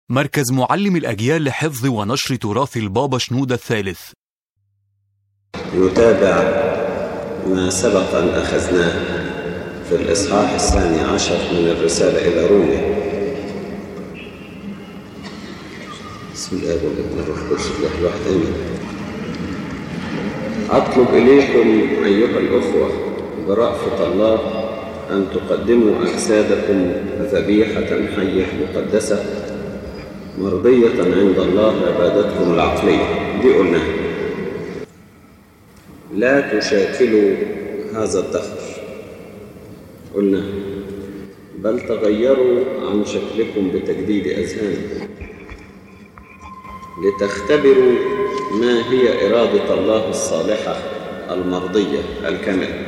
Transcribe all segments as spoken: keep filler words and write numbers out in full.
مركز معلم الأجيال لحفظ ونشر تراث البابا شنودة الثالث. نتابع ما سبق أن أخذناه في الإصحاح الثاني عشر من الرسالة إلى روميا. بسم الله والابن والروح القدس الله الواحد آمين. أطلب إليكم أيها الأخوة برأفة الله أن تقدموا أجسادكم ذبيحة حية مقدسة مرضية عند الله عبادتكم العقلية. دي قلناها. لا تشاكلوا هذا الدهر، قلنا، بل تغيروا عن شكلكم بتجديد أذهانكم لتختبروا ما هي إرادة الله الصالحة المرضية الكاملة.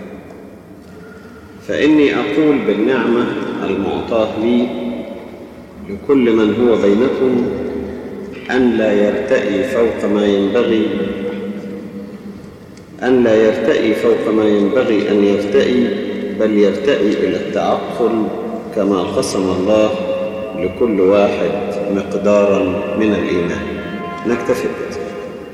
فإني أقول بالنعمة المعطاة لي لكل من هو بينكم أن لا يرتئي فوق ما ينبغي أن لا يرتئي فوق ما ينبغي أن يرتئي، بل يرتئي إلى التعقل كما قسم الله لكل واحد مقدارا من الإيمان. نكتفي بذلك.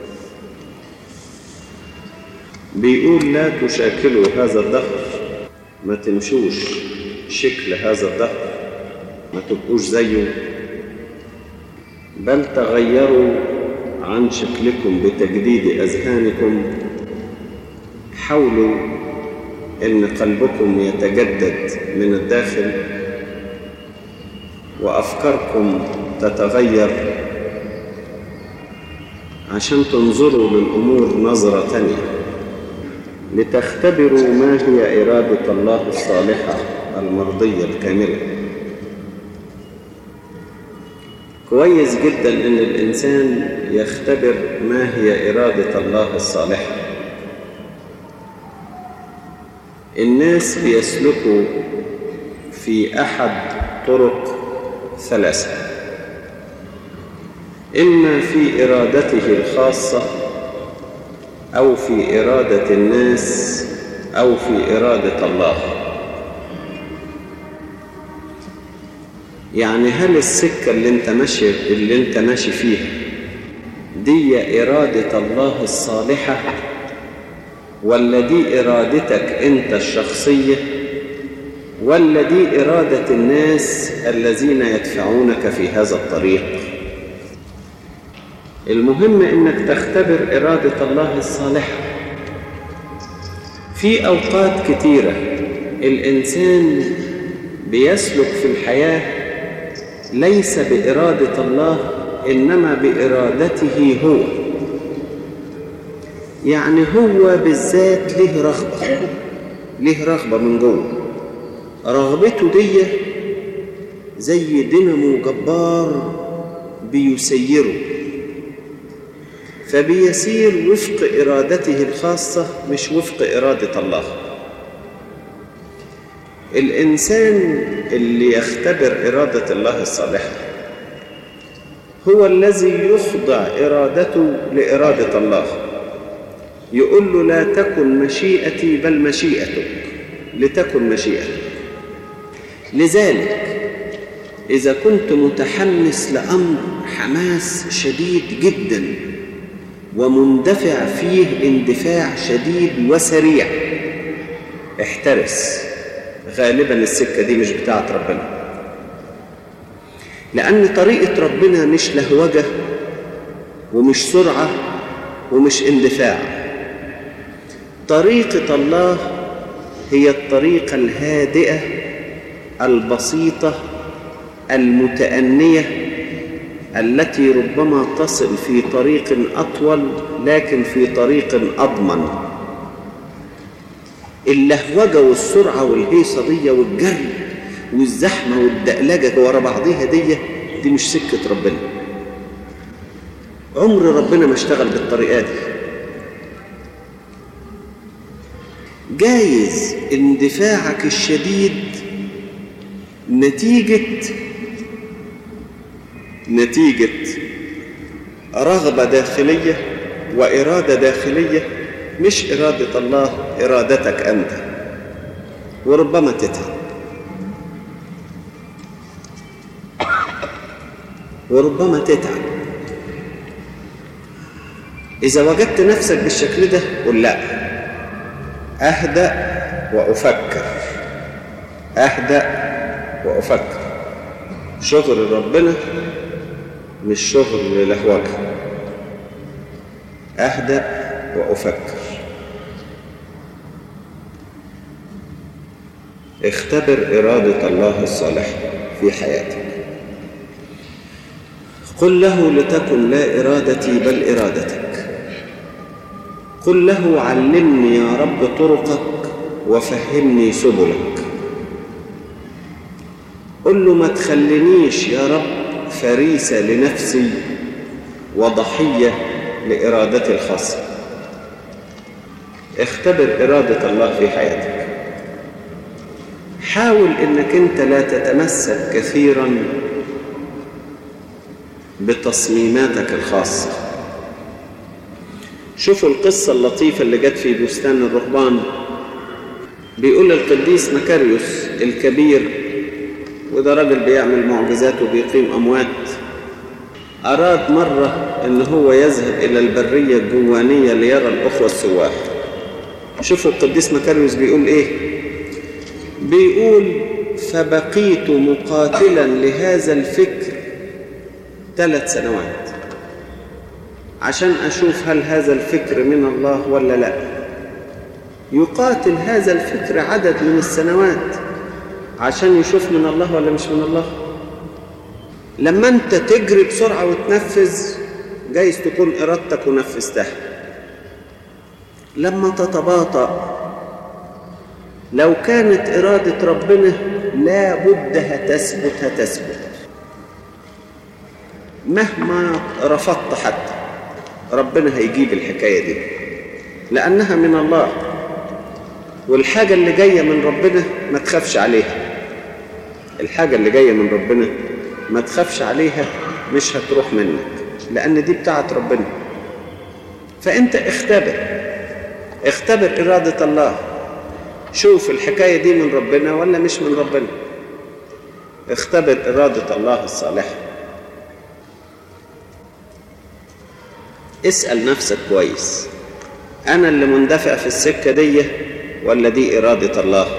بيقول لا تشاكلوا هذا الدهر، ما تمشوش شكل هذا الدهر، ما تبقوش زيه، بل تغيروا عن شكلكم بتجديد أذهانكم. حاولوا إن قلبكم يتجدد من الداخل وأفكاركم تتغير عشان تنظروا للأمور نظرة تانية، لتختبروا ما هي إرادة الله الصالحة المرضية الكاملة. كويس جدا إن الإنسان يختبر ما هي إرادة الله الصالحة. الناس بيسلكوا في أحد طرق ثلاثة، إما في إرادته الخاصة أو في إرادة الناس أو في إرادة الله. يعني هل السكة اللي انت ماشي اللي انت ماشي فيها دي إرادة الله الصالحة، ولا دي إرادتك أنت الشخصية، ولا دي إرادة الناس الذين يدفعونك في هذا الطريق؟ المهم أنك تختبر إرادة الله الصالحة. في أوقات كتيرة الإنسان بيسلك في الحياة ليس بإرادة الله، إنما بإرادته هو. يعني هو بالذات له رغبة له رغبة من جوه. رغبته دي زي دينامو جبار بيسيره، فبيسير وفق إرادته الخاصة مش وفق إرادة الله. الإنسان اللي يختبر إرادة الله الصالحة هو الذي يخضع إرادته لإرادة الله. يقول له لا تكن مشيئتي بل مشيئتك، لتكن مشيئتك. لذلك إذا كنت متحمس لأمر حماس شديد جدا ومندفع فيه اندفاع شديد وسريع، احترس. غالبا السكة دي مش بتاعت ربنا، لأن طريقة ربنا مش لهوجة ومش سرعة ومش اندفاع. طريقة الله هي الطريقة الهادئة البسيطة المتأنية التي ربما تصل في طريق أطول لكن في طريق أضمن. اللهوجة والسرعة والهيصة دي والجري والزحمة والدقلجة ورا بعضيها دي دي مش سكة ربنا. عمر ربنا ما اشتغل بالطريقة دي. جايز اندفاعك الشديد نتيجة نتيجة رغبة داخلية وإرادة داخلية، مش إرادة الله، إرادتك أنت، وربما تتعب. وربما تتعب. إذا وجدت نفسك بالشكل ده قل لا، أهدأ وأفكر، أهدأ وأفكر. شغل ربنا مش شغل لهوجه. أهدأ وأفكر. اختبر إرادة الله الصالحة في حياتك. قل له لتكن لا إرادتي بل إرادتك. قل له علمني يا رب طرقك وفهمني سبلك. قل له ما تخلينيش يا رب فريسة لنفسي وضحية لإرادتي الخاصة. اختبر إرادة الله في حياتك. حاول إنك أنت لا تتمسك كثيراً بتصميماتك الخاصة. شوفوا القصة اللطيفة اللي جت في بستان الرهبان. بيقول القديس مكاريوس الكبير، وده راجل بيعمل معجزات وبيقيم أموات، أراد مرة إن هو يذهب إلى البرية الجوانية ليرى الأخوة السواح. شوفوا القديس مكاريوس بيقول إيه؟ بيقول فبقيت مقاتلا لهذا الفكر ثلاث سنوات عشان أشوف هل هذا الفكر من الله ولا لا. يقاتل هذا الفكر عدد من السنوات عشان يشوف من الله ولا مش من الله. لما أنت تجري بسرعة وتنفذ جايز تكون إرادتك ونفذتها. لما تتباطأ لو كانت إرادة ربنا لا بد هتثبت هتثبت مهما رفضت. حتى ربنا هيجيب الحكاية دي لأنها من الله، والحاجة اللي جاية من ربنا ما تخافش عليها. الحاجة اللي جاية من ربنا ما تخافش عليها، مش هتروح منك لأن دي بتاعت ربنا. فأنت اختبر اختبر إرادة الله. شوف الحكاية دي من ربنا ولا مش من ربنا. اختبر إرادة الله الصالحة. اسأل نفسك كويس، أنا اللي مندفع في السكة دي ولا دي إرادة الله؟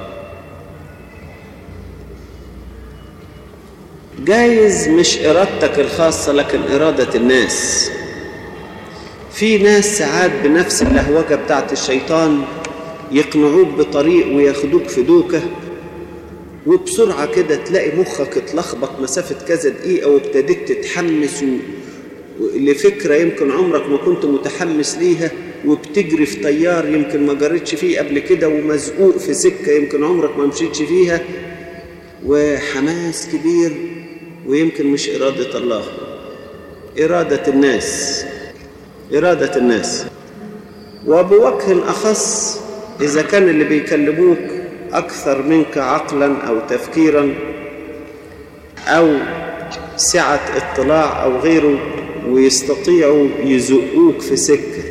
جايز مش إرادتك الخاصة لكن إرادة الناس. في ناس ساعات بنفس اللهوجة بتاعت الشيطان يقنعوك بطريق وياخدوك في دوكة، وبسرعة كده تلاقي مخك اتلخبط مسافة كذا دقيقة وابتديت تتحمس لفكرة يمكن عمرك ما كنت متحمس ليها، وبتجري في تيار يمكن ما جريتش فيه قبل كده، ومزقوق في سكة يمكن عمرك ما مشيتش فيها، وحماس كبير ويمكن مش إرادة الله، إرادة الناس إرادة الناس. وبوجه أخص إذا كان اللي بيكلموك أكثر منك عقلا أو تفكيرا أو سعة اطلاع أو غيره، ويستطيعوا يزقوك في سكة.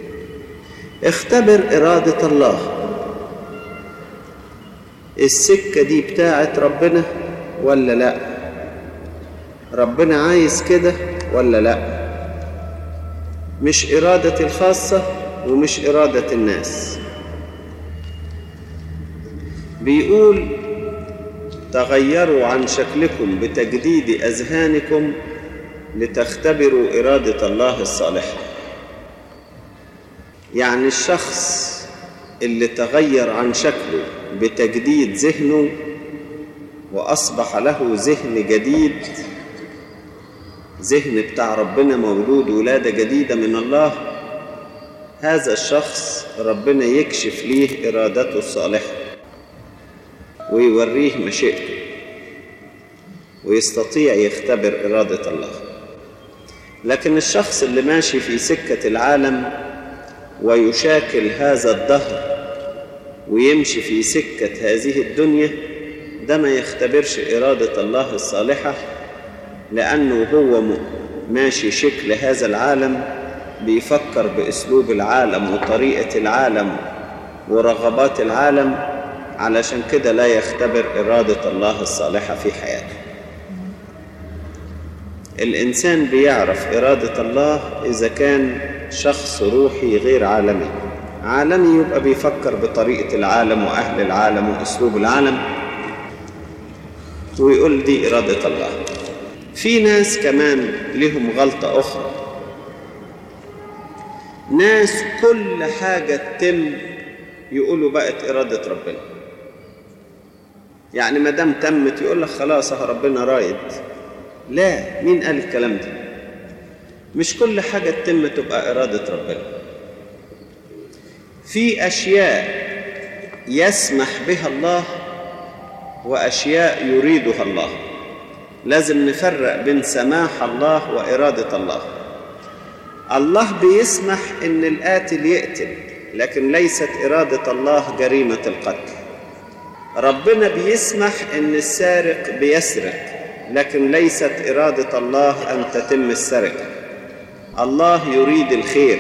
اختبر إرادة الله. السكة دي بتاعت ربنا ولا لا؟ ربنا عايز كده ولا لا؟ مش إرادة الخاصة ومش إرادة الناس. بيقول تغيروا عن شكلكم بتجديد أذهانكم لتختبروا إرادة الله الصالحة. يعني الشخص اللي تغير عن شكله بتجديد ذهنه وأصبح له ذهن جديد، ذهن بتاع ربنا مولود ولادة جديدة من الله، هذا الشخص ربنا يكشف ليه إرادته الصالحة ويوريه مشيئته ويستطيع يختبر إرادة الله. لكن الشخص اللي ماشي في سكة العالم ويشاكل هذا الدهر ويمشي في سكة هذه الدنيا، ده ما يختبرش إرادة الله الصالحة، لأنه هو ماشي شكل هذا العالم، بيفكر بأسلوب العالم وطريقة العالم ورغبات العالم، علشان كده لا يختبر إرادة الله الصالحة في حياته. الإنسان بيعرف إرادة الله إذا كان شخص روحي غير عالمي. عالمي يبقى بيفكر بطريقة العالم وأهل العالم وأسلوب العالم ويقول دي إرادة الله. في ناس كمان لهم غلطة أخرى، ناس كل حاجة تتم يقولوا بقت إرادة ربنا. يعني ما دام تمت يقول لك خلاص ربنا رايد. لا، مين قال الكلام ده؟ مش كل حاجة تتم تبقى إرادة ربنا. في أشياء يسمح بها الله وأشياء يريدها الله. لازم نفرق بين سماح الله وإرادة الله. الله بيسمح إن القاتل يقتل، لكن ليست إرادة الله جريمة القتل. ربنا بيسمح إن السارق بيسرق، لكن ليست إرادة الله أن تتم السرقة. الله يريد الخير.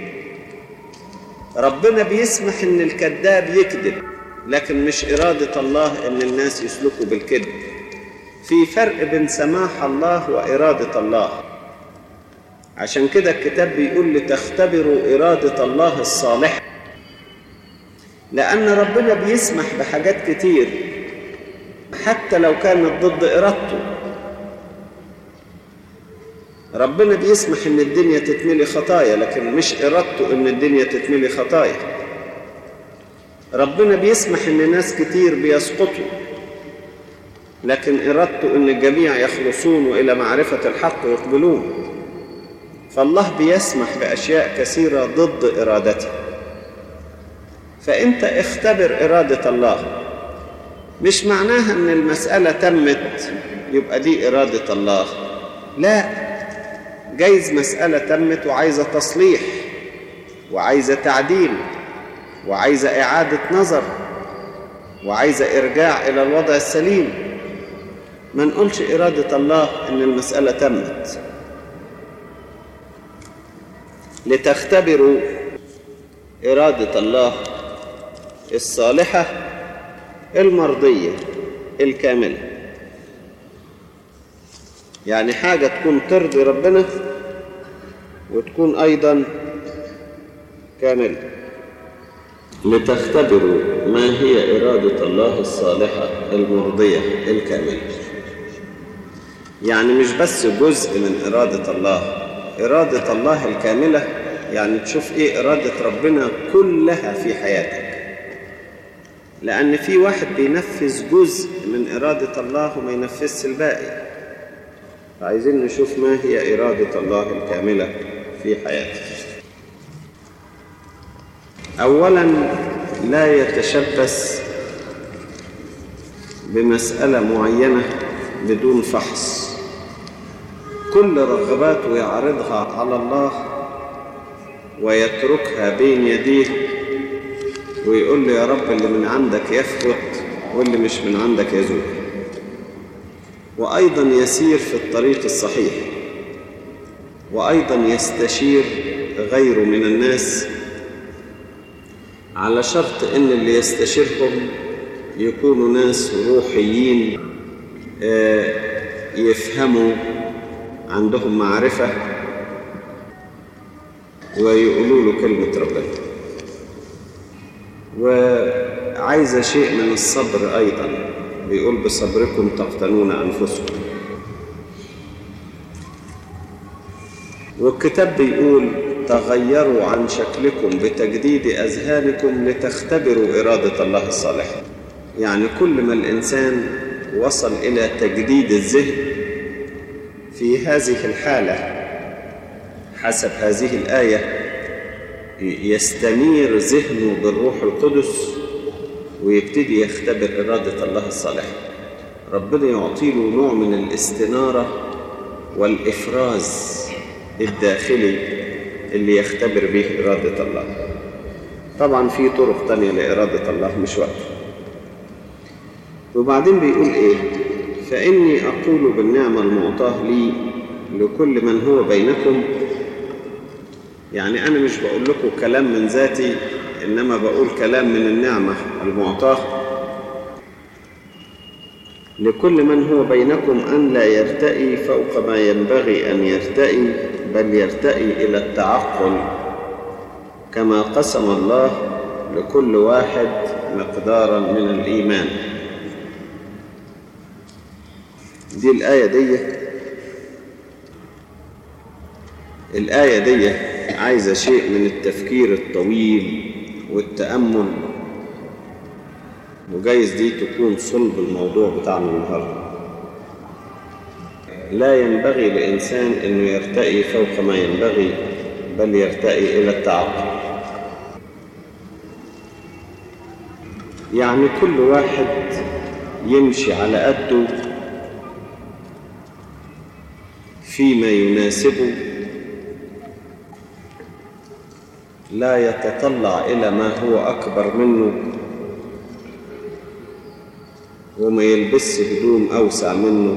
ربنا بيسمح إن الكذاب يكذب، لكن مش إرادة الله إن الناس يسلكوا بالكذب. في فرق بين سماح الله وإرادة الله. عشان كده الكتاب بيقول لتختبروا إرادة الله الصالحة، لأن ربنا بيسمح بحاجات كتير حتى لو كانت ضد إرادته. ربنا بيسمح إن الدنيا تتملي خطايا، لكن مش إرادته إن الدنيا تتملي خطايا. ربنا بيسمح إن ناس كتير بيسقطوا، لكن إرادته إن الجميع يخلصون وإلى معرفة الحق يقبلون. فالله بيسمح بأشياء كثيرة ضد إرادته. فأنت اختبر إرادة الله. مش معناها أن المسألة تمت يبقى دي إرادة الله. لا، جايز مسألة تمت وعايزة تصليح وعايزة تعديل وعايزة إعادة نظر وعايزة إرجاع إلى الوضع السليم. ما نقولش إرادة الله أن المسألة تمت. لتختبروا إرادة الله الصالحة المرضية الكاملة. يعني حاجة تكون ترضي ربنا وتكون أيضا كاملة. لتختبروا ما هي إرادة الله الصالحة المرضية الكاملة. يعني مش بس جزء من إرادة الله. إرادة الله الكاملة يعني تشوف إيه إرادة ربنا كلها في حياتك. لأن في واحد بينفذ جزء من إرادة الله وما ينفذش الباقي. عايزين نشوف ما هي إرادة الله الكاملة في حياتك. أولاً، لا يتشبث بمسألة معينة بدون فحص. كل رغباته يعرضها على الله ويتركها بين يديه ويقول له يا رب اللي من عندك يثبت واللي مش من عندك يزول. وأيضا يسير في الطريق الصحيح، وأيضا يستشير غيره من الناس، على شرط إن اللي يستشيرهم يكونوا ناس روحيين يفهموا، عندهم معرفة، ويقولوا له كلمة ربنا. وعايزة شيء من الصبر أيضا، بيقول بصبركم تقتنون أنفسكم. والكتاب بيقول تغيروا عن شكلكم بتجديد أذهانكم لتختبروا إرادة الله الصالحة. يعني كل ما الإنسان وصل إلى تجديد الذهن في هذه الحالة حسب هذه الآية يستنير ذهنه بالروح القدس ويبتدي يختبر إرادة الله الصالحة. ربنا يعطيله نوع من الاستنارة والإفراز الداخلي اللي يختبر به إرادة الله. طبعا في طرق تانية لإرادة الله مش وقت. وبعدين بيقول إيه؟ فإني أقول بالنعمة المعطاة لي لكل من هو بينكم. يعني أنا مش بقول لكم كلام من ذاتي، إنما بقول كلام من النعمة المعطاة. لكل من هو بينكم أن لا يرتئي فوق ما ينبغي أن يرتئي، بل يرتئي إلى التعقل، كما قسم الله لكل واحد مقدارا من الإيمان. دي الآية دي الآية دي عايزة شيء من التفكير الطويل والتأمل، وجايز دي تكون صلب الموضوع بتاعنا النهارده. لا ينبغي لإنسان أنه يرتئي فوق ما ينبغي، بل يرتئي إلى التعقل. يعني كل واحد يمشي على قده فيما يناسبه، لا يتطلع إلى ما هو أكبر منه، وما يلبس هدوم أوسع منه،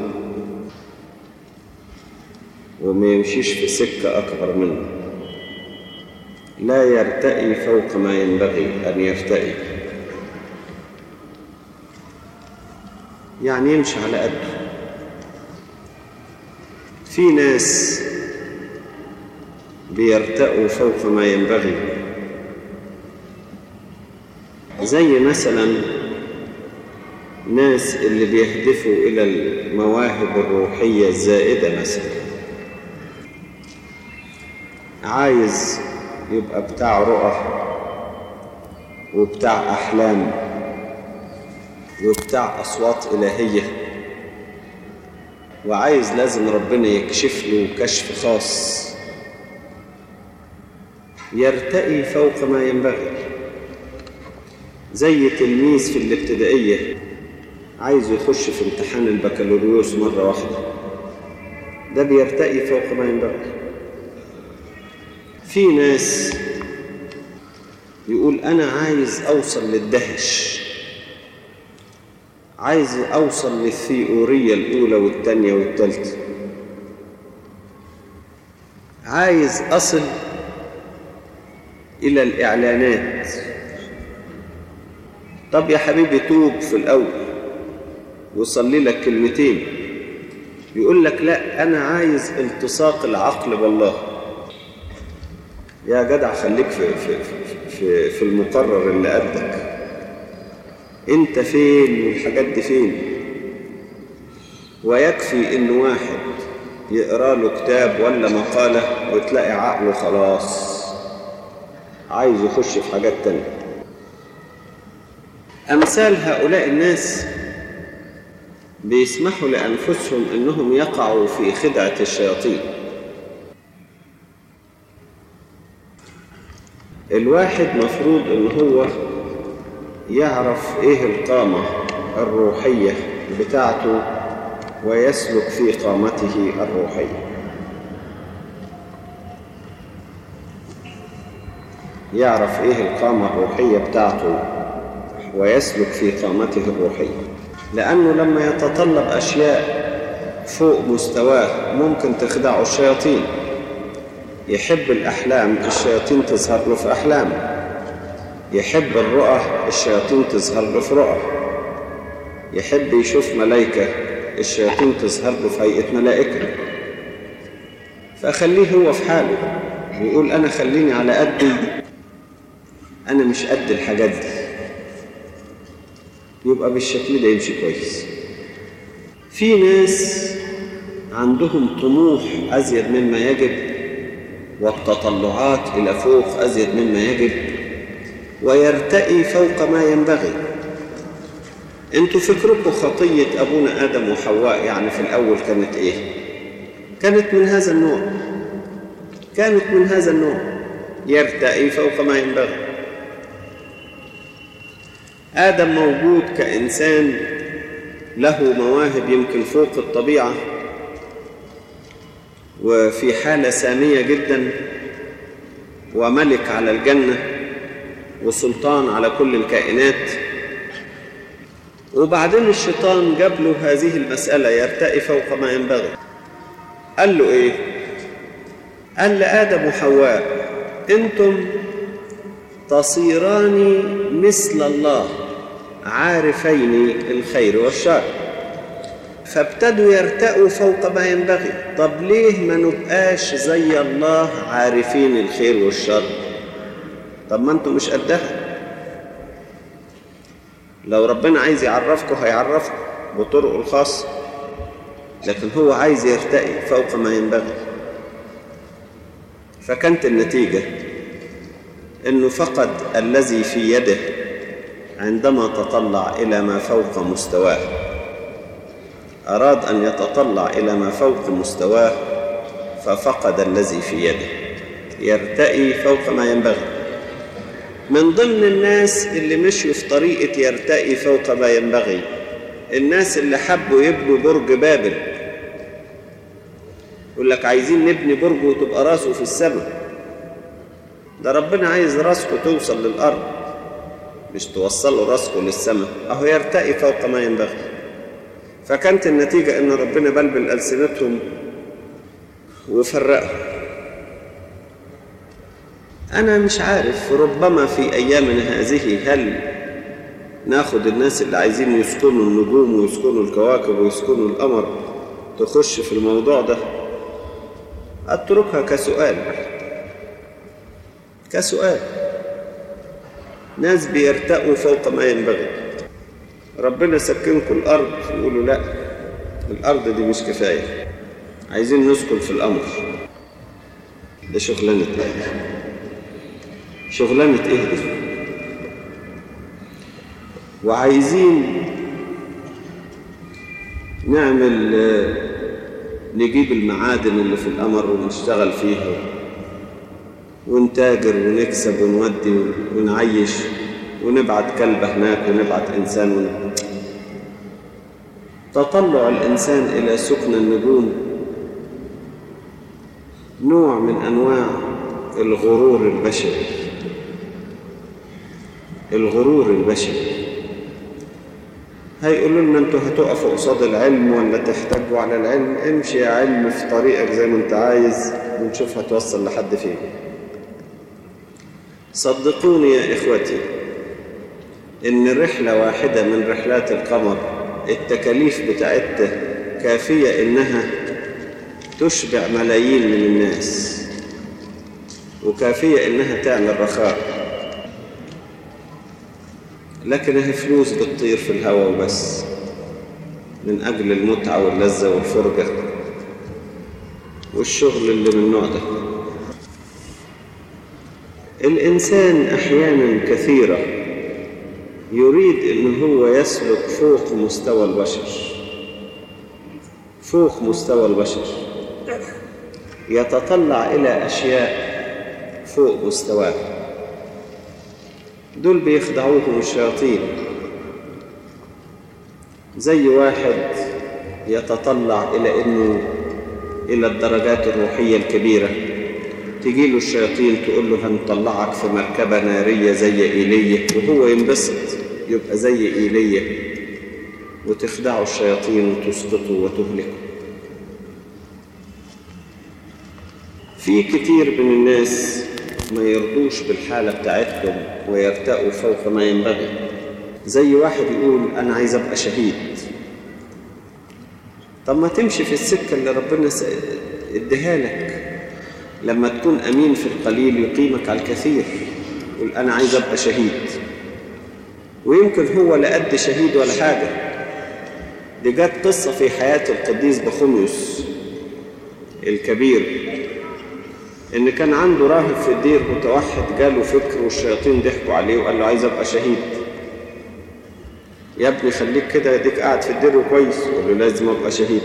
وما يمشيش في سكة أكبر منه. لا يرتئي فوق ما ينبغي أن يرتئي، يعني يمشي على قده. في ناس بيرتئوا فوق ما ينبغي، زي مثلا ناس اللي بيهدفوا إلى المواهب الروحية الزائدة، مثلا عايز يبقى بتاع رؤى وبتاع أحلام وبتاع أصوات إلهية، وعايز لازم ربنا يكشف له كشف خاص. يرتئي فوق ما ينبغي، زي تلميذ في الابتدائية عايز يخش في امتحان البكالوريوس مرة واحدة، ده بيرتئي فوق ما ينبغي. في ناس يقول أنا عايز أوصل للدهش، عايز أوصل للثيورية الأولى والثانية والثالثة، عايز أصل إلى الإعلانات. طب يا حبيبي توب في الأول وصلي لك كلمتين، يقول لك لا أنا عايز التصاق العقل بالله. يا جدع خليك في, في, في, في المقرر اللي قدك، انت فين والحاجات دي فين؟ ويكفي ان واحد يقرأ له كتاب ولا مقالة وتلاقي عقله خلاص عايز يخش في حاجات تانية. أمثال هؤلاء الناس بيسمحوا لأنفسهم أنهم يقعوا في خدعة الشياطين. الواحد مفروض أنه هو يعرف إيه القامة الروحية بتاعته ويسلك في قامته الروحية. يعرف إيه القامة الروحية بتاعته ويسلك في قامته الروحية، لأنه لما يتطلب أشياء فوق مستواه ممكن تخدعه الشياطين. يحب الأحلام، الشياطين تظهر له في أحلام. يحب الرؤى، الشياطين تظهر له في رؤى. يحب يشوف ملائكة، الشياطين تظهر له في هيئة ملائكة. فأخليه هو في حاله ويقول أنا خليني على قدي، أنا مش قد الحاجات دي، يبقى بالشكل ده يمشي كويس. في ناس عندهم طموح أزيد مما يجب والتطلعات إلى فوق أزيد مما يجب، ويرتئي فوق ما ينبغي. انتوا فكركم خطية أبونا آدم وحواء يعني في الأول كانت إيه؟ كانت من هذا النوع، كانت من هذا النوع، يرتئي فوق ما ينبغي. آدم موجود كإنسان له مواهب يمكن فوق الطبيعة، وفي حالة سامية جدا، وملك على الجنة وسلطان على كل الكائنات. وبعدين الشيطان جاب له هذه المسألة يرتئي فوق ما ينبغي. قال له إيه؟ قال لآدم وحواء أنتم تصيران مثل الله عارفين الخير والشر. فابتدوا يرتقوا فوق ما ينبغي. طب ليه ما نبقاش زي الله عارفين الخير والشر؟ طب ما انتوا مش قدها. لو ربنا عايز يعرفكم هيعرفكم بطرقه الخاصة، لكن هو عايز يرتقي فوق ما ينبغي. فكانت النتيجة انه فقد الذي في يده عندما تطلع الى ما فوق مستواه. اراد ان يتطلع الى ما فوق مستواه ففقد الذي في يده. يرتقي فوق ما ينبغي. من ضمن الناس اللي مشوا في طريقة يرتقي فوق ما ينبغي الناس اللي حبوا يبنوا برج بابل. يقول لك عايزين نبني برج وتبقى راسه في السماء. ده ربنا عايز راسكم توصل للأرض، مش توصلوا راسكم للسماء. أهو يرتقي فوق ما ينبغي. فكانت النتيجة إن ربنا بلبل ألسنتهم وفرقهم. أنا مش عارف، ربما في أيامنا هذه هل ناخد الناس اللي عايزين يسكنوا النجوم ويسكنوا الكواكب ويسكنوا القمر تخش في الموضوع ده؟ أتركها كسؤال كسؤال. ناس بيرتقوا فوق ما ينبغي. ربنا سكنكم الأرض يقولوا لا، الأرض دي مش كفاية، عايزين نسكن في القمر. ده شغلانة ايه؟ شغلانة ايه دي؟ وعايزين نعمل نجيب المعادن اللي في القمر ونشتغل فيها ونتاجر ونكسب ونودي ونعيش ونبعت كلب هناك ونبعت إنسان ون... تطلع الإنسان إلى سكن النجوم نوع من أنواع الغرور البشري. الغرور البشري. هيقولوا لنا انتوا هتقفوا قصاد العلم ولا تحتاجوا على العلم؟ امشي يا علم في طريقك زي ما انت عايز ونشوف هتوصل لحد فين. صدقوني يا إخوتي إن رحلة واحدة من رحلات القمر التكاليف بتاعتها كافية إنها تشبع ملايين من الناس، وكافية إنها تعمل رخاء، لكنها فلوس بتطير في الهواء وبس من أجل المتعة واللذة والفرجة والشغل اللي من النوع ده. الإنسان أحيانا كثيرة يريد إن هو يسلك فوق مستوى البشر، فوق مستوى البشر، يتطلع إلى أشياء فوق مستواه. دول بيخدعوهم الشياطين. زي واحد يتطلع إلى إنه إلى الدرجات الروحية الكبيرة، تجي له الشياطين تقول له هنطلعك في مركبة نارية زي إيليا، وهو ينبسط يبقى زي إيليا، وتخدعه الشياطين وتسقطه وتهلكه. في كتير من الناس ما يرضوش بالحالة بتاعتهم ويرتقوا فوق ما ينبغي. زي واحد يقول أنا عايز أبقى شهيد. طب ما تمشي في السكة اللي ربنا اديها لك. لما تكون أمين في القليل يقيمك على الكثير. يقول أنا عايز أبقى شهيد، ويمكن هو لا قد شهيد ولا حاجة. دي جت قصة في حياة القديس بخوميوس الكبير، إن كان عنده راهب في الدير متوحد جاله فكر والشياطين ضحكوا عليه وقال له عايز أبقى شهيد. يا ابني خليك كده، ديك قاعد في الدير وكويس. قال له لازم أبقى شهيد.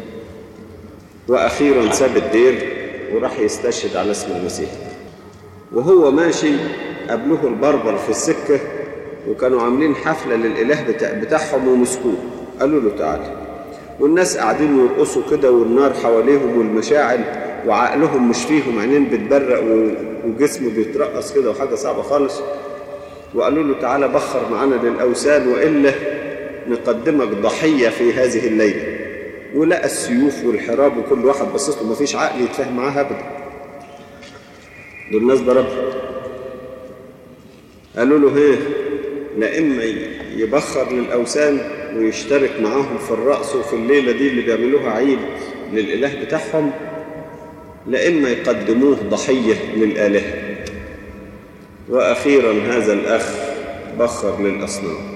وأخيرا ساب الدير وراح يستشهد على اسم المسيح. وهو ماشي قابله البربر في السكة وكانوا عاملين حفلة للإله بتاع بتاعهم ومسكوه. قالوا له تعالى، والناس قاعدين يرقصوا كده والنار حواليهم والمشاعل وعقلهم مش فيهم، عينين بتبرق وجسمه بيترقص كده وحاجة صعبة خالص. وقالوا له تعالى بخر معانا للأوثان وإلا نقدمك ضحية في هذه الليلة. ولقى السيوف والحراب وكل واحد بصص له، مفيش عقل يتفاهم معاه أبدا. دول الناس ضربوا. قالوا له هيه لا إما يبخر للأوثان ويشترك معاهم في الرقص وفي الليلة دي اللي بيعملوها عيد للإله بتاعهم، لا إما يقدموه ضحية للآلهة. وأخيرا هذا الأخ بخر للأصنام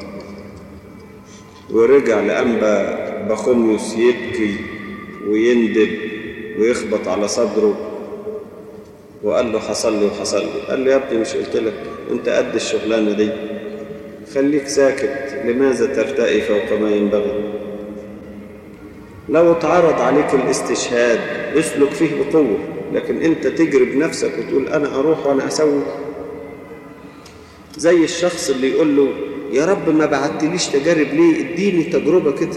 ورجع لأنبا بخوميوس يبكي ويندب ويخبط على صدره، وقال له حصل لي وحصل لي. قال له يا ابني مش قلت لك انت قد الشغلانة دي، خليك ساكت، لماذا ترتقي فوق ما ينبغي؟ لو اتعرض عليك الاستشهاد اسلك فيه بقوة، لكن انت تجري بنفسك وتقول انا اروح وانا اسوي. زي الشخص اللي يقول له يا رب ما بعتليش تجارب ليه، اديني تجربة كده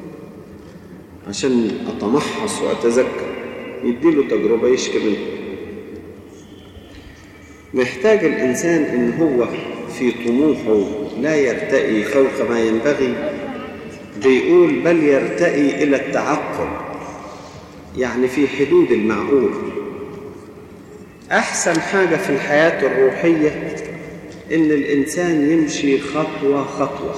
عشان اتمحص واتذكر، يديله تجربة يشكي منها. محتاج الانسان ان هو في طموحه لا يرتقي فوق ما ينبغي، بيقول بل يرتقي الى التعقل، يعني في حدود المعقول. احسن حاجة في الحياة الروحية ان الانسان يمشي خطوة خطوة.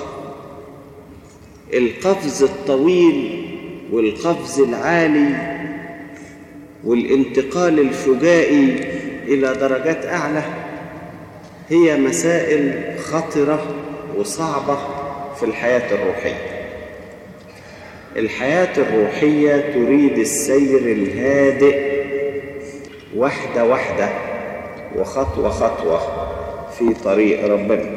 القفز الطويل والقفز العالي والانتقال الفجائي الى درجات اعلى هي مسائل خطرة وصعبة في الحياة الروحية. الحياة الروحية تريد السير الهادئ واحدة واحدة وخطوة خطوة في طريق ربنا.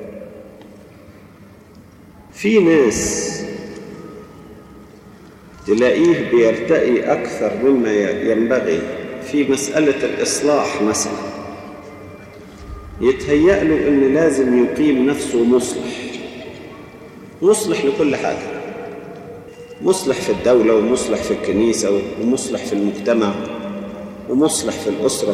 في ناس تلاقيه بيرتقي أكثر مما ينبغي في مسألة الإصلاح مثلا، يتهيأ له إن لازم يقيم نفسه مصلح، مصلح لكل حاجة، مصلح في الدولة ومصلح في الكنيسة ومصلح في المجتمع ومصلح في الأسرة،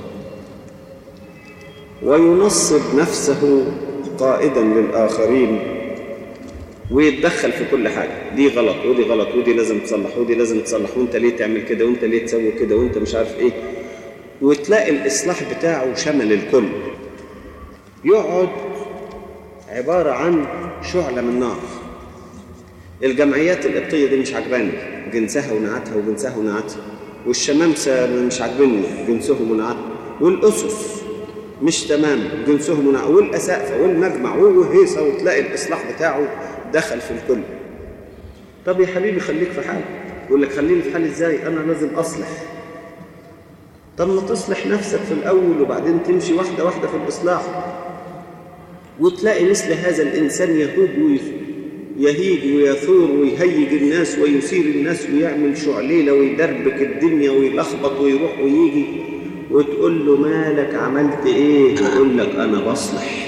وينصب نفسه قائدا للآخرين ويتدخل في كل حاجة، دي غلط ودي غلط ودي لازم تصلح ودي لازم تصلح، وانت ليه تعمل كده وانت ليه تسوي كده وانت مش عارف ايه. وتلاقي الإصلاح بتاعه شمل الكل، يقعد عبارة عن شعلة من نار. الجمعيات القبطية دي مش عجباني، جنسها ونعتها وجنسها ونعتها، والشمامسة مش عجبني جنسهم ونعتها، والأسس مش تمام جنسهم ونعتها، والأسقفة والمجمع وهيصة، وتلاقي الإصلاح بتاعه دخل في الكل. طب يا حبيبي خليك في حالك. يقول لك خليني في حالي ازاي؟ انا لازم اصلح. طب ما تصلح نفسك في الاول وبعدين تمشي واحده واحده في الاصلاح. وتلاقي مثل هذا الانسان يهوج ويهيج ويثور ويهيج الناس ويثير الناس ويعمل شعليله ويدربك الدنيا ويلخبط ويروح ويجي، وتقول له مالك عملت ايه؟ يقول لك انا بصلح.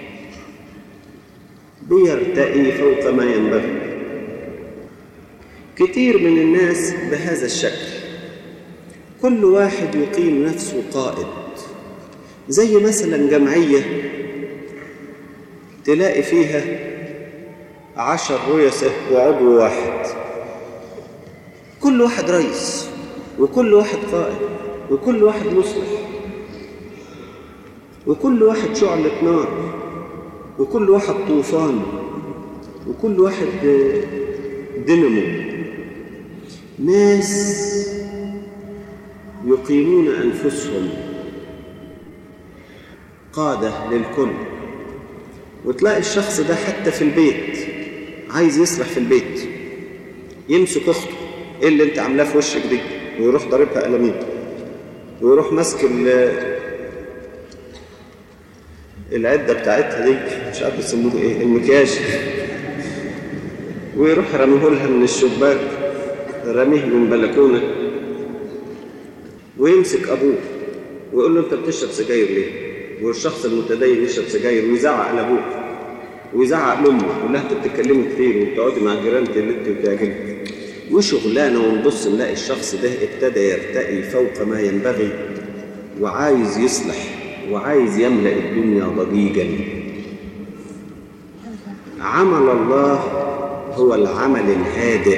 بيرتقي فوق ما ينبغي. كتير من الناس بهذا الشكل، كل واحد يقيم نفسه قائد. زي مثلا جمعية تلاقي فيها عشر رؤساء وعضو واحد، كل واحد رئيس وكل واحد قائد وكل واحد مصلح وكل واحد شعلة نار وكل واحد طوفان وكل واحد دينامو. ناس يقيمون أنفسهم قادة للكل. وتلاقي الشخص ده حتى في البيت عايز يصلح في البيت، يمسك أخته، إيه اللي أنت عاملاه في وشك دي؟ ويروح ضاربها قلمين، ويروح ماسك العدة بتاعتها دي مش عارف يسموه ايه، المكياج، ويروح رميه لها من الشباك، رميه من بلكونه، ويمسك ابوه ويقول له انت بتشرب سجاير ليه؟ والشخص المتدين يشرب سجاير ويزعق لابوه ويزعق لامه، يقول لها انت بتتكلمي كتير وبتقعدي مع جيرانتي اللي انت بتعجبك وشغلانه. ونبص نلاقي الشخص ده ابتدى يرتقي فوق ما ينبغي وعايز يصلح وعايز يملأ الدنيا ضجيجا. عمل الله هو العمل الهادئ،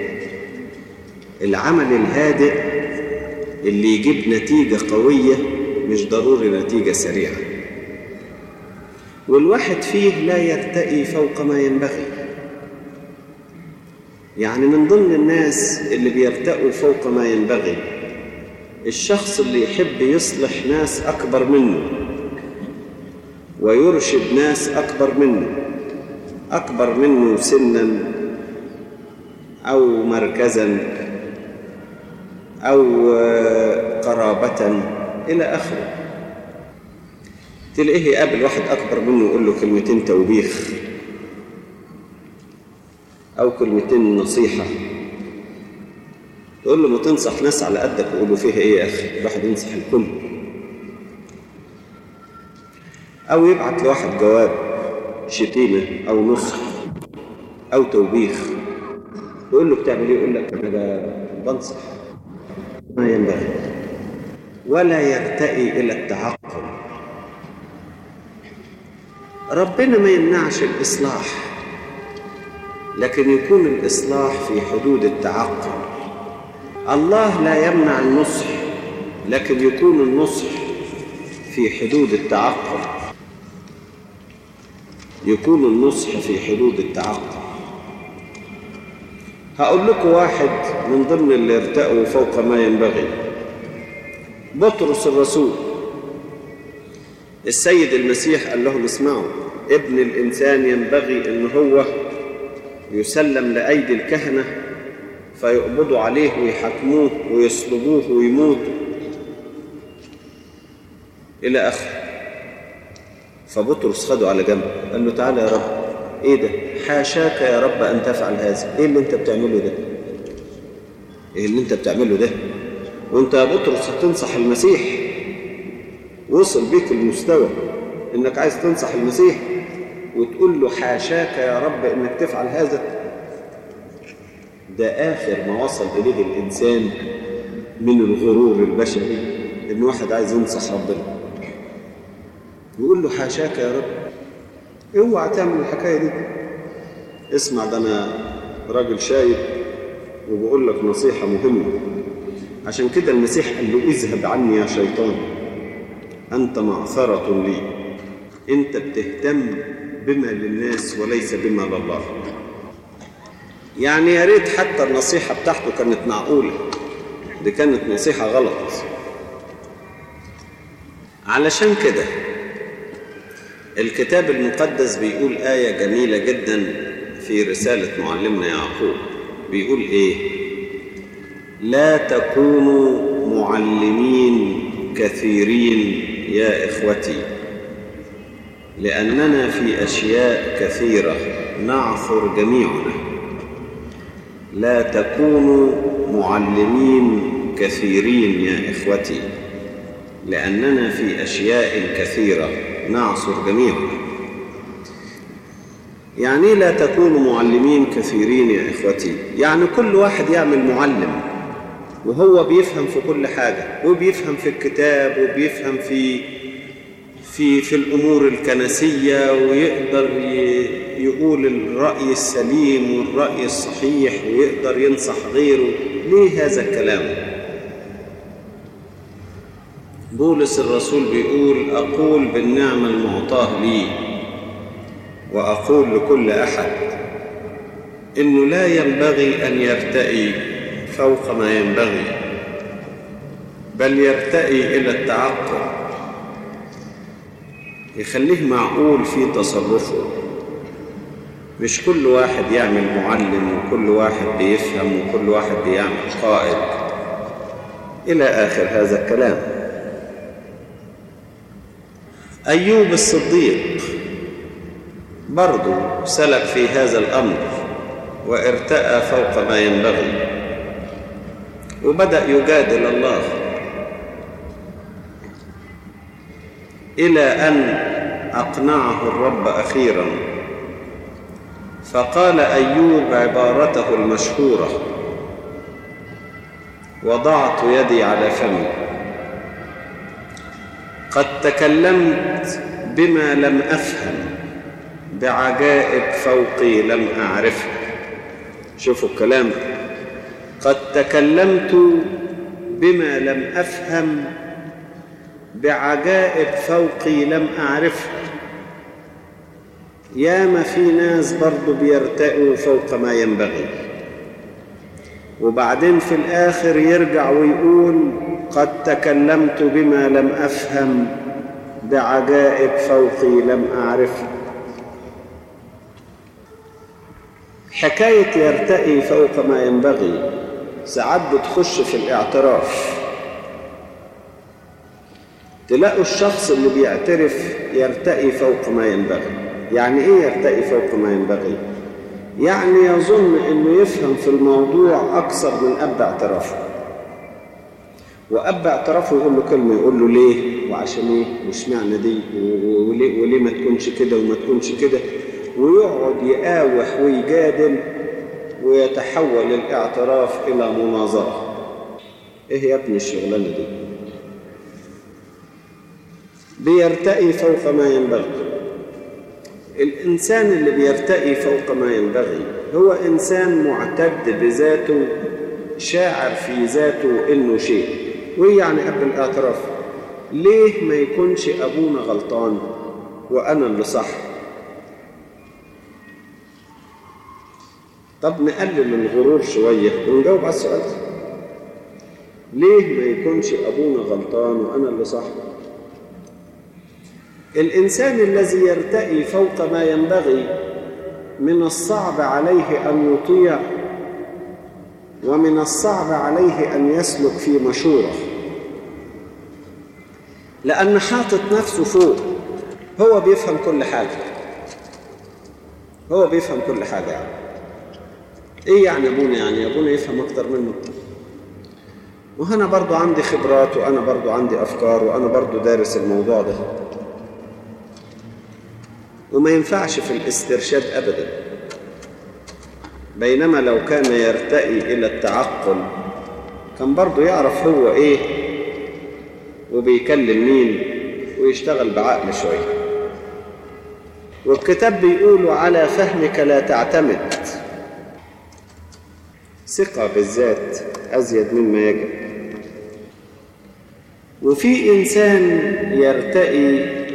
العمل الهادئ اللي يجيب نتيجة قوية، مش ضروري نتيجة سريعة. والواحد فيه لا يرتقي فوق ما ينبغي. يعني من ضمن الناس اللي بيرتقوا فوق ما ينبغي الشخص اللي يحب يصلح ناس أكبر منه ويرشد ناس أكبر منه، أكبر منه سنا أو مركزا أو قرابة إلى آخره. تلاقيه يقابل واحد أكبر منه يقول له كلمتين توبيخ أو كلمتين نصيحة، يقول له ما تنصح ناس على قدك، يقول له فيها إيه يا أخي؟ الواحد ينصح الكل. أو يبعت لواحد جواب شتيمة أو نصح أو توبيخ، يقول له بتعمل إيه؟ يقول لك أنا بنصح. ما ينبغي، ولا يرتقي إلى التعقل. ربنا ما يمنعش الإصلاح، لكن يكون الإصلاح في حدود التعقل. الله لا يمنع النصح، لكن يكون النصح في حدود التعقل. يكون النصح في حدود التعقل. هقول لكم واحد من ضمن اللي ارتقوا فوق ما ينبغي، بطرس الرسول. السيد المسيح قال لهم اسمعوا، ابن الإنسان ينبغي ان هو يسلم لأيدي الكهنة فيقبضوا عليه ويحكموه ويصلبوه ويموت إلى آخره. فبطرس خده على جنب قال له تعالى يا رب، ايه ده؟ حاشاك يا رب ان تفعل هذا. ايه اللي انت بتعمله ده؟ ايه اللي انت بتعمله ده؟ وانت يا بطرس هتنصح المسيح؟ وصل بيك المستوى انك عايز تنصح المسيح وتقول له حاشاك يا رب انك تفعل هذا؟ ده اخر ما وصل اليه الانسان من الغرور البشري، ان واحد عايز ينصح ربنا يقول له حاشاك يا رب. اوعى تعمل الحكايه دي. اسمع، ده انا راجل شايب وبقول لك نصيحه مهمه. عشان كده المسيح قال له اذهب عني يا شيطان، انت معثره لي. انت بتهتم بما للناس وليس بما لله. يعني يا ريت حتى النصيحه بتاعته كانت معقوله، دي كانت نصيحه غلط. علشان كده الكتاب المقدس بيقول آية جميلة جدا في رسالة معلمنا يعقوب. بيقول إيه؟ لا تكونوا معلمين كثيرين يا إخوتي، لأننا في أشياء كثيرة نعثر جميعنا. لا تكونوا معلمين كثيرين يا إخوتي، لأننا في أشياء كثيرة نعصر جميعا. يعني لا تكونوا معلمين كثيرين يا إخوتي، يعني كل واحد يعمل معلم وهو بيفهم في كل حاجة، وبيفهم في الكتاب وبيفهم في في في الأمور الكنسية، ويقدر يقول الرأي السليم والرأي الصحيح ويقدر ينصح غيره. ليه هذا الكلام؟ بولس الرسول بيقول أقول بالنعمة المعطاة لي وأقول لكل أحد إنه لا ينبغي أن يرتقي فوق ما ينبغي، بل يرتقي إلى التعقل، يخليه معقول في تصرفه. مش كل واحد يعمل معلم وكل واحد بيفهم وكل واحد بيعمل قائد إلى آخر هذا الكلام. أيوب الصديق برضو سلك في هذا الأمر وارتقى فوق ما ينبغي، وبدأ يجادل الله إلى أن أقنعه الرب أخيرا. فقال أيوب عبارته المشهورة: وضعت يدي على فمي، قد تكلمت بما لم أفهم، بعجائب فوقي لم أعرفها. شوفوا الكلام، قد تكلمت بما لم أفهم، بعجائب فوقي لم أعرفها. ياما في ناس برضو بيرتقوا فوق ما ينبغي، وبعدين في الآخر يرجع ويقول قد تكلمت بما لم أفهم، بعجائب فوقي لم أعرفها. حكاية يرتقي فوق ما ينبغي ساعات بتخش في الاعتراف. تلاقوا الشخص اللي بيعترف يرتقي فوق ما ينبغي. يعني ايه يرتقي فوق ما ينبغي؟ يعني يظن انه يفهم في الموضوع اكثر من اب اعترافه، واب اعترافه يقول له كلمه يقول له ليه وعشان ايه واشمعنى دي وليه, وليه ما تكونش كده وما تكونش كده، ويقعد يقاوح ويجادل ويتحول الاعتراف الى مناظره. ايه يا ابني الشغلانه دي؟ بيرتقي فوق ما ينبغي. الإنسان اللي بيرتقي فوق ما ينبغي هو إنسان معتد بذاته، شاعر في ذاته إنه شيء. وإيه يعني أب الاعتراف؟ ليه ما يكونش أبونا غلطان وأنا اللي صح؟ طب نقلل الغرور شوية ونجاوب على السؤال ده. ليه ما يكونش أبونا غلطان وأنا اللي صح؟ الإنسان الذي يرتقي فوق ما ينبغي من الصعب عليه أن يطيع، ومن الصعب عليه أن يسلك في مشورة، لأن حاطط نفسه فوق. هو بيفهم كل حاجة، هو بيفهم كل حاجة. يعني إيه يعني أبونا؟ يعني أبونا يفهم أكتر منه، وأنا برضو عندي خبرات، وأنا برضو عندي أفكار، وأنا برضو دارس الموضوع ده. وما ينفعش في الاسترشاد أبدا. بينما لو كان يرتقي إلى التعقل كان برضو يعرف هو إيه وبيكلم مين ويشتغل بعقل شوية. والكتاب بيقول على فهمك لا تعتمد، ثقة بالذات أزيد مما يجب. وفي إنسان يرتقي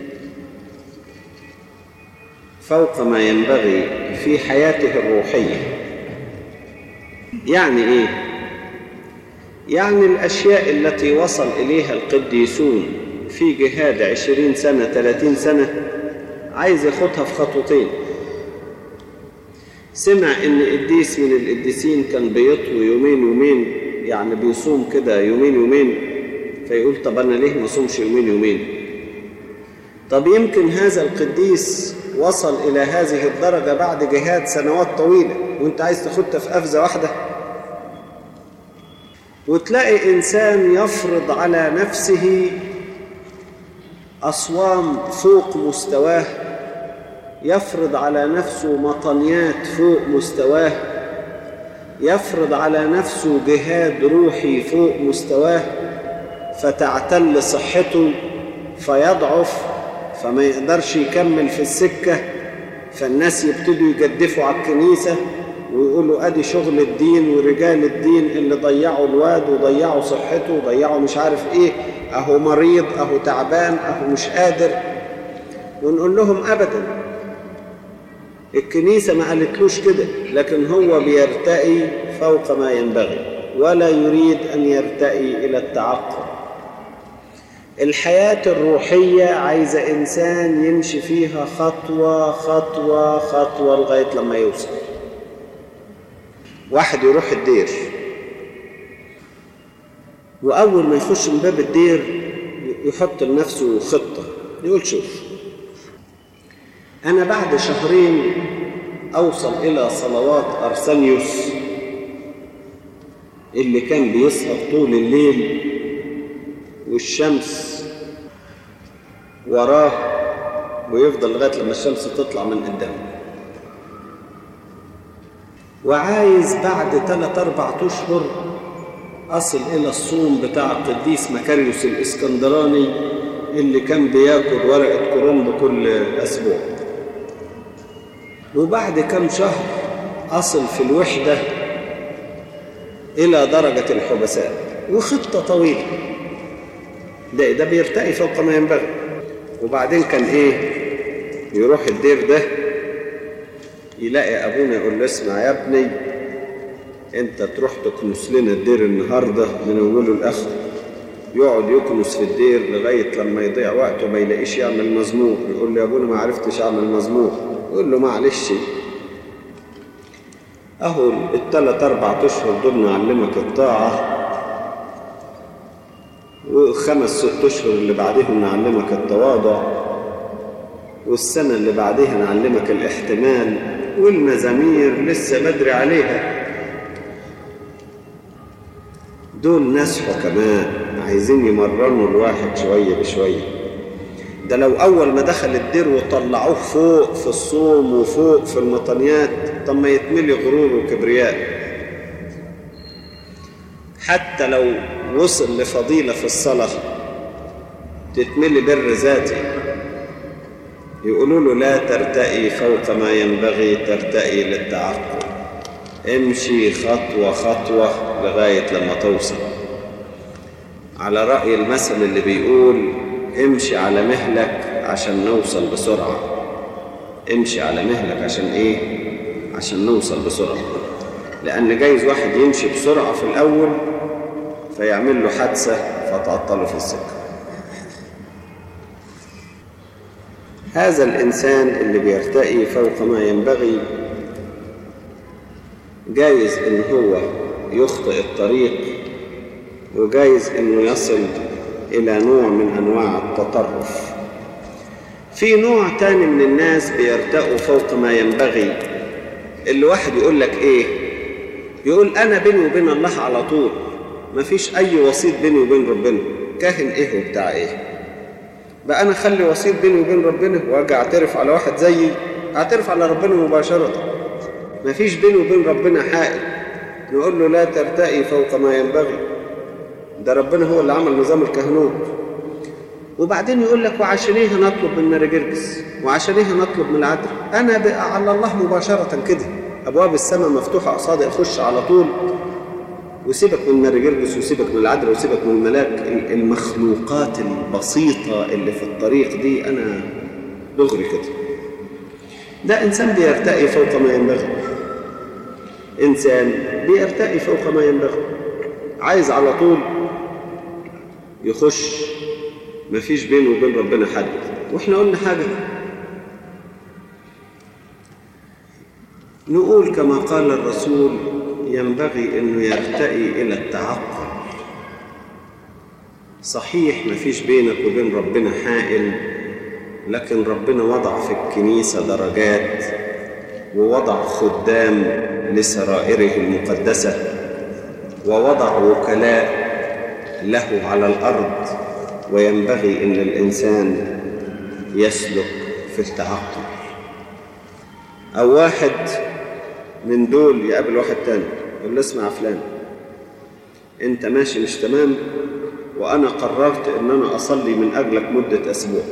فوق ما ينبغي في حياته الروحية. يعني إيه؟ يعني الأشياء التي وصل إليها القديسون في جهاد عشرين سنة ثلاثين سنة عايز ياخدها في خطوتين. سمع إن قديس من القديسين كان بيطوي يومين يومين، يعني بيصوم كده يومين يومين، فيقول طب أنا ليه ما صومش يومين يومين؟ طب يمكن هذا القديس وصل إلى هذه الدرجة بعد جهاد سنوات طويلة، وانت عايز تاخدها في قفزة واحدة. وتلاقي إنسان يفرض على نفسه أصوام فوق مستواه، يفرض على نفسه مطنيات فوق مستواه، يفرض على نفسه جهاد روحي فوق مستواه، فتعتل صحته فيضعف، فما يقدرش يكمل في السكة. فالناس يبتدوا يجدفوا على الكنيسة ويقولوا ادي شغل الدين ورجال الدين اللي ضيعوا الواد وضيعوا صحته وضيعوا مش عارف ايه، اهو مريض، اهو تعبان، اهو مش قادر. ونقول لهم ابدا، الكنيسة ما قالتلوش كده، لكن هو بيرتقي فوق ما ينبغي ولا يريد ان يرتقي الى التعقل. الحياة الروحية عايزة إنسان يمشي فيها خطوة خطوة خطوة لغاية لما يوصل. واحد يروح الدير، وأول ما يخش من باب الدير يحط لنفسه خطة، يقول شوف أنا بعد شهرين أوصل إلى صلوات أرسنيوس اللي كان بيسهر طول الليل والشمس وراه ويفضل لغاية لما الشمس تطلع من قدامه. وعايز بعد ثلاث أربع أشهر أصل إلى الصوم بتاع القديس مكاريوس الإسكندراني اللي كان بياكل ورقة كرنب كل أسبوع. وبعد كم شهر أصل في الوحدة إلى درجة الحبساء. وخطة طويلة. ده ده بيرتقي فوق ما ينبغي. وبعدين كان ايه؟ يروح الدير ده يلاقي أبونا يقول له اسمع يا ابني، أنت تروح تكنس لنا الدير النهاردة من أوله لآخره. يقعد يكنس في الدير لغاية لما يضيع وقته ما يلاقيش يعمل مزمور. يقول له يا أبونا ما عرفتش أعمل مزمور. يقول له معلش، أهو الثلاث أربع أشهر دول نعلمك الطاعة، وخمس ست أشهر اللي بعدهم نعلمك التواضع، والسنة اللي بعدها نعلمك الاحتمال، والمزامير لسه بدري عليها. دول ناس حكماء عايزين يمرنوا الواحد شوية بشوية. ده لو أول ما دخل الدير وطلعوه فوق في الصوم وفوق في المطنيات، طب ما يتملي غرور وكبرياء. حتى لو وصل لفضيلة في الصلاة تتملي بر ذاتي، يقولوا له لا ترتقي فوق ما ينبغي، ترتقي للتعقل. امشي خطوة خطوة لغاية لما توصل. على رأي المثل اللي بيقول امشي على مهلك عشان نوصل بسرعة. امشي على مهلك عشان ايه؟ عشان نوصل بسرعة. لأن جايز واحد يمشي بسرعة في الأول فيعمل له حادثة فتعطله في السكة. هذا الإنسان اللي بيرتقي فوق ما ينبغي جايز إن هو يخطئ الطريق، وجايز إنه يصل إلى نوع من أنواع التطرف. في نوع تاني من الناس بيرتقوا فوق ما ينبغي، اللي واحد يقول لك إيه؟ يقول أنا بيني وبين الله على طول، مفيش أي وسيط بيني وبين ربنا. كاهن إيه وبتاع إيه؟ بقى أنا خلي وسيط بيني وبين ربنا وأجي أعترف على واحد زيي؟ أعترف على ربنا مباشرة. مفيش بيني وبين ربنا حائل. نقول له لا ترتقي فوق ما ينبغي، ده ربنا هو اللي عمل نظام الكهنوت. وبعدين يقول لك وعشان ايه هنطلب من ماري جرجس، وعشان ايه هنطلب من العذراء؟ انا بقى على الله مباشره كده، ابواب السماء مفتوحه قصادي، اخش على طول. وسيبك من ماري جرجس وسيبك من العذراء وسيبك من الملاك، المخلوقات البسيطه اللي في الطريق دي انا دغري كده. ده انسان بيرتقي فوق ما ينبغي، انسان بيرتقي فوق ما ينبغي، عايز على طول يخش، مفيش بينه وبين ربنا حد. واحنا قلنا حاجة، نقول كما قال الرسول ينبغي انه يرتقي الى التعقل. صحيح مفيش بينك وبين ربنا حائل، لكن ربنا وضع في الكنيسة درجات، ووضع خدام لسرائره المقدسة، ووضع وكلاء له على الأرض، وينبغي أن الإنسان يسلك في التعقل. أو واحد من دول يقابل واحد تاني يقول له اسمع فلان، أنت ماشي مش تمام، وأنا قررت أن أنا أصلي من أجلك مدة أسبوع.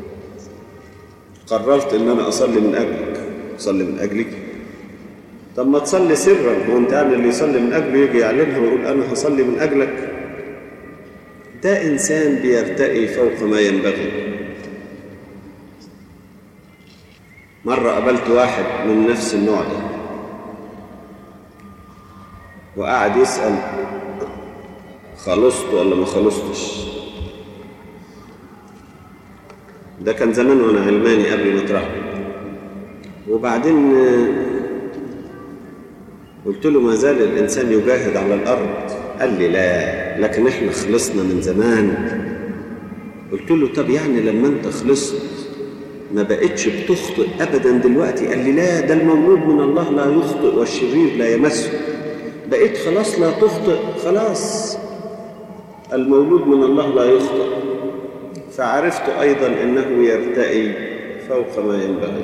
قررت أن أنا أصلي من أجلك. أصلي من أجلك؟ طب ما تصلي سرا، هو أنت يعني اللي يصلي من أجله يجي يعلنها ويقول أنا هصلي من أجلك؟ ده إنسان بيرتقي فوق ما ينبغي. مرة قابلت واحد من نفس النوع ده، وقعد يسأل خلصت ولا ما خلصتش. ده كان زمان وانا علماني قبل ما اترهب. وبعدين قلت له ما زال الإنسان يجاهد على الأرض؟ قال لي لا، لكن احنا خلصنا من زمان. قلت له طب يعني لما انت خلصت ما بقتش بتخطئ أبدا دلوقتي؟ قال لي لا، ده المولود من الله لا يخطئ والشرير لا يمسه. بقيت خلاص لا تخطئ، خلاص المولود من الله لا يخطئ. فعرفت أيضا أنه يرتقي فوق ما ينبغي.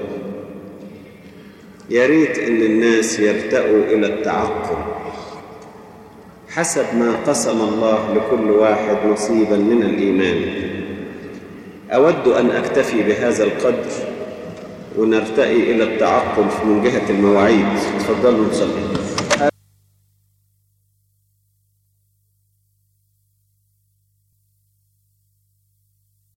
يا ريت أن الناس يرتقوا إلى التعقل حسب ما قسم الله لكل واحد نصيبا من الإيمان. أود أن أكتفي بهذا القدر ونرتقي إلى التعقل من جهة المواعيد. تفضلوا نصلي.